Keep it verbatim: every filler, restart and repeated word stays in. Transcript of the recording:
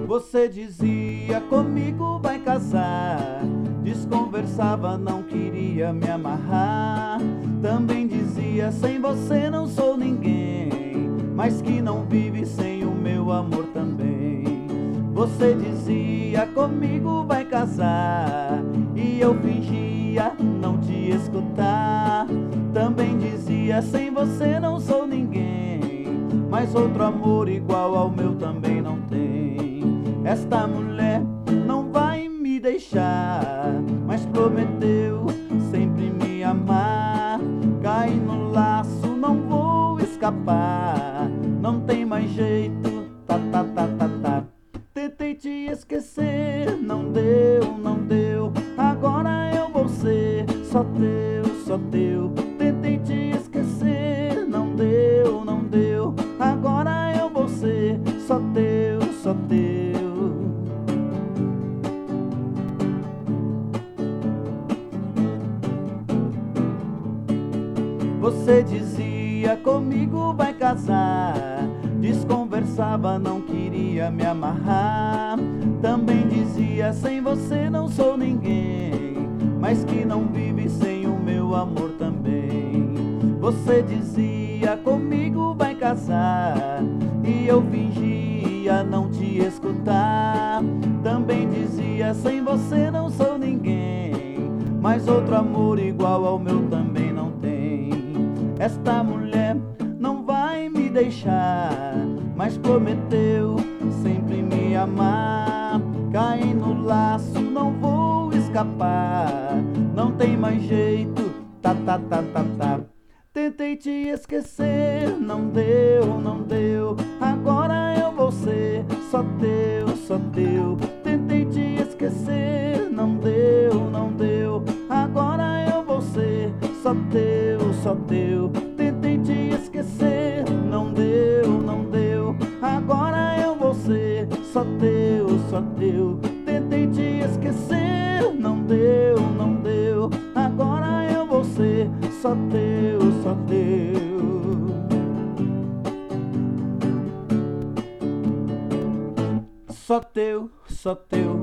Você dizia comigo vai casar, desconversava, não queria me amarrar. Também dizia sem você não sou ninguém, mas que não vive sem o meu amor também. Você dizia comigo vai casar, e eu fingia não te escutar. Também dizia sem você não sou ninguém, mas outro amor igual ao meu também não tem. Esta mulher não vai me deixar, mas prometeu sempre me amar. Caí no laço, não vou escapar, não tem mais jeito, tá, tá, tá, tá, tá. Tentei te esquecer, não deu, não deu. Agora eu vou ser só teu, só teu. Tentei te esquecer, não deu, não deu. Agora eu vou ser só teu, só teu. Você dizia comigo vai casar, desconversava, não queria me amarrar. Também dizia sem você não sou ninguém, mas que não vive sem o meu amor também. Você dizia comigo vai casar, e eu fingia não te escutar. Também dizia sem você não sou ninguém, mas outro amor igual ao meu também não tem. Esta mulher não vai me deixar, mas prometeu sempre me amar. Caí no laço, não vou escapar, não tem mais jeito, tá, tá, tá, tá, tá. Tentei te esquecer, não deu, não deu. Agora eu vou ser só teu, só teu. Tentei te esquecer, não deu, não deu. Agora eu vou ser só teu, só teu. Tentei te esquecer, não deu, não deu. Agora eu vou ser só teu, só teu. Tentei te esquecer, não deu, não deu. Agora eu vou ser só teu, só teu. Só teu, só teu.